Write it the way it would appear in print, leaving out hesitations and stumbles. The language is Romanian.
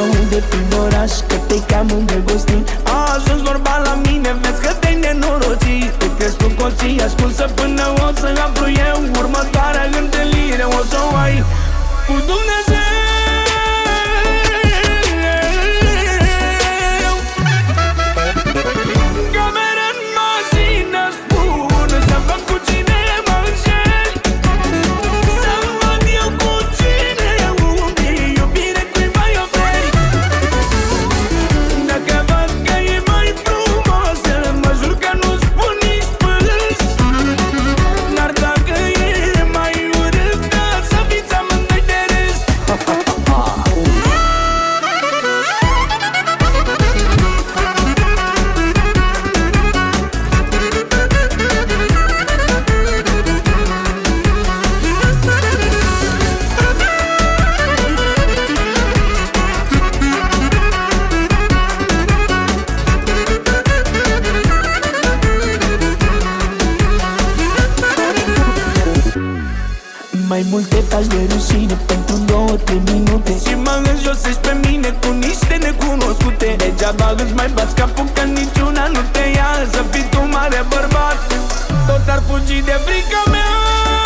aude prin oraș că te cheamă îndrăgostit. A ajuns vorba la mine, vezi că te-ai nenorocit. Te crezi tu coții, ascultă până o să aflu eu. Următoarea întâlnire o să o ai cu Dumnezeu. Mai multe faci de rușine pentru 2-3 minute și mă înjosești pe mine cu niște necunoscute. Degeaba îți mai bați capul că niciuna nu te ia. Să fii tu mare bărbat, tot ar fugi de frica mea.